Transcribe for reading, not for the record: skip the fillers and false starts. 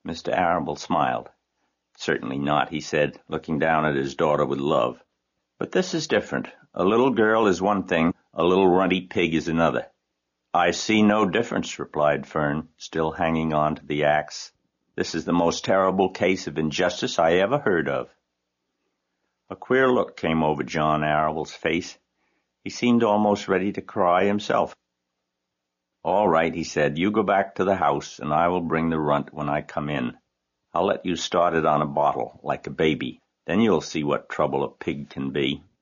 Mr. Arable smiled. "Certainly not," he said, looking down at his daughter with love. "But this is different. A little girl is one thing, a little runty pig is another." "I see no difference," replied Fern, still hanging on to the axe. "This is the most terrible case of injustice I ever heard of." A queer look came over John Arable's face. He seemed almost ready to cry himself. "All right," he said, "you go back to the house, and I will bring the runt when I come in. I'll let you start it on a bottle, like a baby. Then you'll see what trouble a pig can be."